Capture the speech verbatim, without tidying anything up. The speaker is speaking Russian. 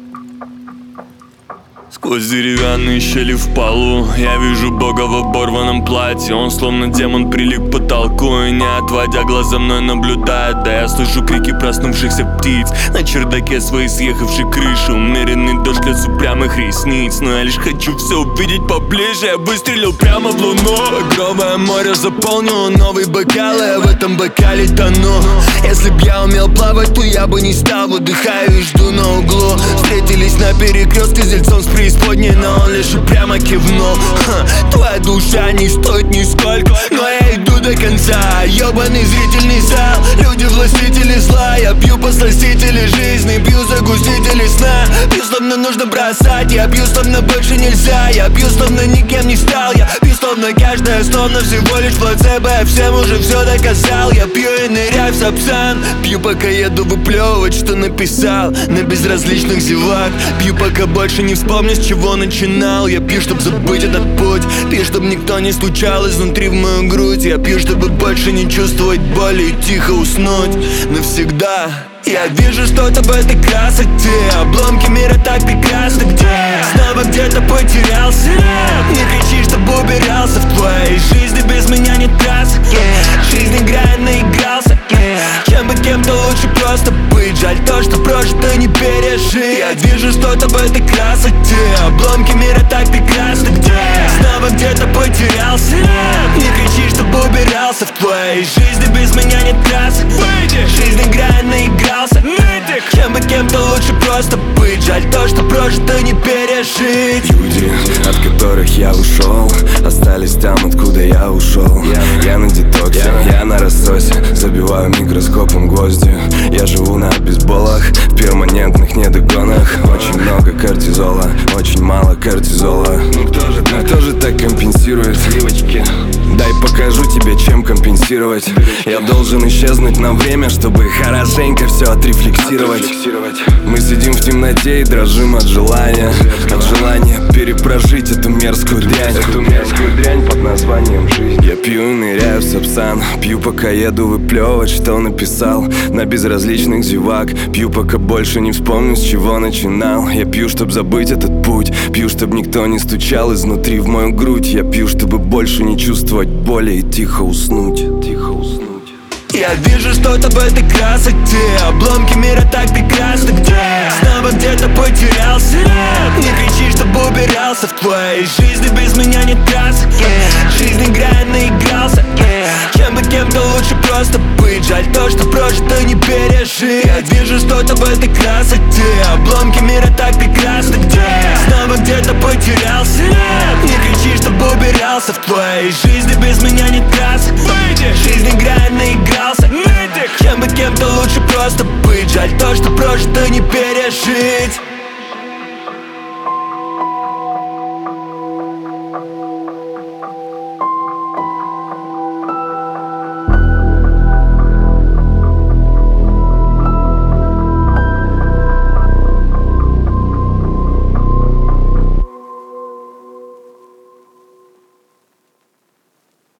Сквозь деревянные щели в полу я вижу Бога в оборванном платье. Он словно демон прилип к потолку и, не отводя глаз, за мной наблюдает. Да я слышу крики проснувшихся птиц на чердаке своей съехавшей крыши. Умеренный дождь лез упрямых ресниц, но я лишь хочу все увидеть поближе. Я выстрелил прямо в луну. Багровое море заполнило новый бокал, и я в этом бокале тону. Если б я умел плавать, то я бы не стал. Выдыхаю и жду на углу. Встретились на перекрестке с дельцом с преисподней, но он лишь упрямо кивнул. Ха, твоя душа не стоит нисколько, но я иду до конца. Ёбаный зрительный зал, люди властители зла. Я пью посластители жизни, пью загустители сна. Пью, словно нужно бросать, я пью, словно больше нельзя. Я пью, словно никем не стал. Я пью, словно каждая, словно всего лишь плацебо. Я всем уже все доказал. Я пью и ныряю в сапсан. Пью, пока еду выплевывать, что написал на безразличных зевак. Пью, пока больше не вспомню, с чего начинал. Я пью, чтоб забыть этот путь. Пью, чтоб никто не стучал изнутри в мою грудь. Я пью, чтобы больше не чувствовать боли и тихо уснуть навсегда. Я вижу что-то в этой красоте. Обломки мира так прекрасны. Где? Снова где-то потерялся. Не кричи, чтобы убирался. В твоей жизни без меня нет красок. Жизнь играет, наигрался. Чем бы кем-то лучше просто быть. Жаль то, что прожито не пережить. Я вижу что-то в этой красоте. Обломки мира так прекрасны. Где? Снова где-то потерялся. Не кричи, чтобы убирался. В твоей жизни без меня нет красок. Жизнь играет, наигрался. Чем бы кем-то лучше просто быть. Жаль то, что прожито не пережить. Люди, от которых я ушел, остались там, откуда я ушел. Я на детоксе, я на рассосе, забиваю микроскопом гвозди. Я живу на бейсболах, в перманентных недогонах. Очень много кортизола, очень мало кортизола. Ну кто же так, кто же так компенсирует? Сливочки. Дай покажу тебе, чем компенсировать. Я должен исчезнуть на время, чтобы хорошенько все отрефлексировать. Мы сидим в темноте и дрожим от желания. От желания перепрожить эту мерзкую дрянь. Эту мерзкую дрянь под названием жизнь. Я пью и ныряю в сапсан. Пью, пока еду выплевывать, что написал на безразличных зевак. Пью, пока больше не вспомню, с чего начинал. Я пью, чтоб забыть этот путь. Пью, чтоб никто не стучал изнутри в мою грудь. Я пью, чтобы больше не чувствовать боли и тихо уснуть. Тихо уснуть. Я вижу что-то в этой красоте. Обломки мира так прекрасны. Где? Снова где-то потерялся. Не кричи, чтобы убирался. В твоей жизни без меня нет красок. Жизнь играет, наигрался. Чем бы кем-то лучше просто быть. Жаль то, что прожито не пережить. Я вижу что-то в этой красоте. Обломки мира так прекрасны. Где? Снова где-то потерялся. Не кричи, чтобы убирался. В твоей жизни без меня нет красок. Жизнь играет, наигрался. Чем бы кем-то лучше просто быть. Жаль то, что прожито не пережить.